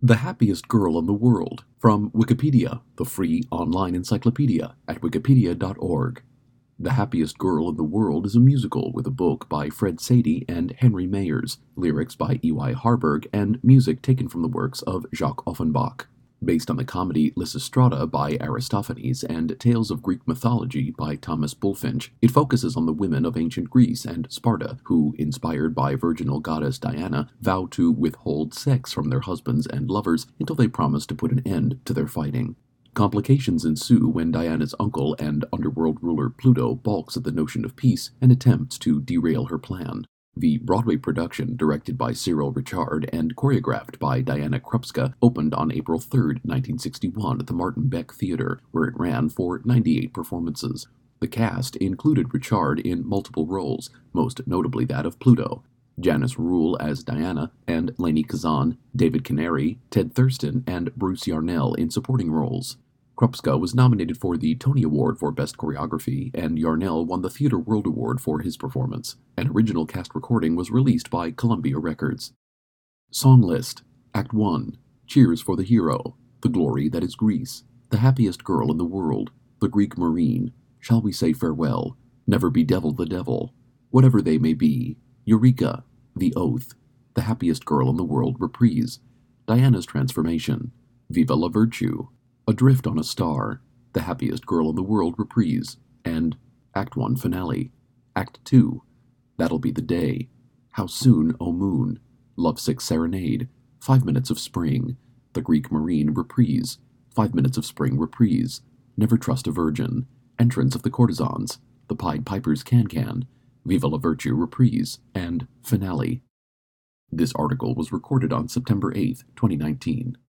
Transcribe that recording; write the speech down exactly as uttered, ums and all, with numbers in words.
The Happiest Girl in the World, from Wikipedia, the free online encyclopedia at wikipedia dot org. The Happiest Girl in the World is a musical with a book by Fred Sadie and Henry Mayers, lyrics by E Y Harburg, and music taken from the works of Jacques Offenbach. Based on the comedy Lysistrata by Aristophanes and Tales of Greek Mythology by Thomas Bulfinch, it focuses on the women of ancient Greece and Sparta who, inspired by virginal goddess Diana, vow to withhold sex from their husbands and lovers until they promise to put an end to their fighting. Complications ensue when Diana's uncle and underworld ruler Pluto balks at the notion of peace and attempts to derail her plan. The Broadway production, directed by Cyril Richard and choreographed by Diana Krupska, opened on April third, nineteen sixty-one at the Martin Beck Theatre, where it ran for ninety-eight performances. The cast included Richard in multiple roles, most notably that of Pluto, Janice Rule as Diana, and Lainie Kazan, David Canary, Ted Thurston, and Bruce Yarnell in supporting roles. Krupska was nominated for the Tony Award for Best Choreography, and Yarnell won the Theatre World Award for his performance. An original cast recording was released by Columbia Records. Song list: Act one. Cheers for the Hero, The Glory That Is Greece, The Happiest Girl in the World, The Greek Marine, Shall We Say Farewell, Never Bedevil the Devil, Whatever They May Be, Eureka, The Oath, The Happiest Girl in the World Reprise, Diana's Transformation, Viva la Virtue, Adrift on a Star, The Happiest Girl in the World Reprise, and Act one Finale. Act two. That'll Be the Day, How Soon, O Moon, Lovesick Serenade, Five Minutes of Spring, The Greek Marine Reprise, Five Minutes of Spring Reprise, Never Trust a Virgin, Entrance of the Courtesans, The Pied Piper's Can-Can, Viva la Virtue Reprise, and Finale. This article was recorded on September eighth, twenty nineteen.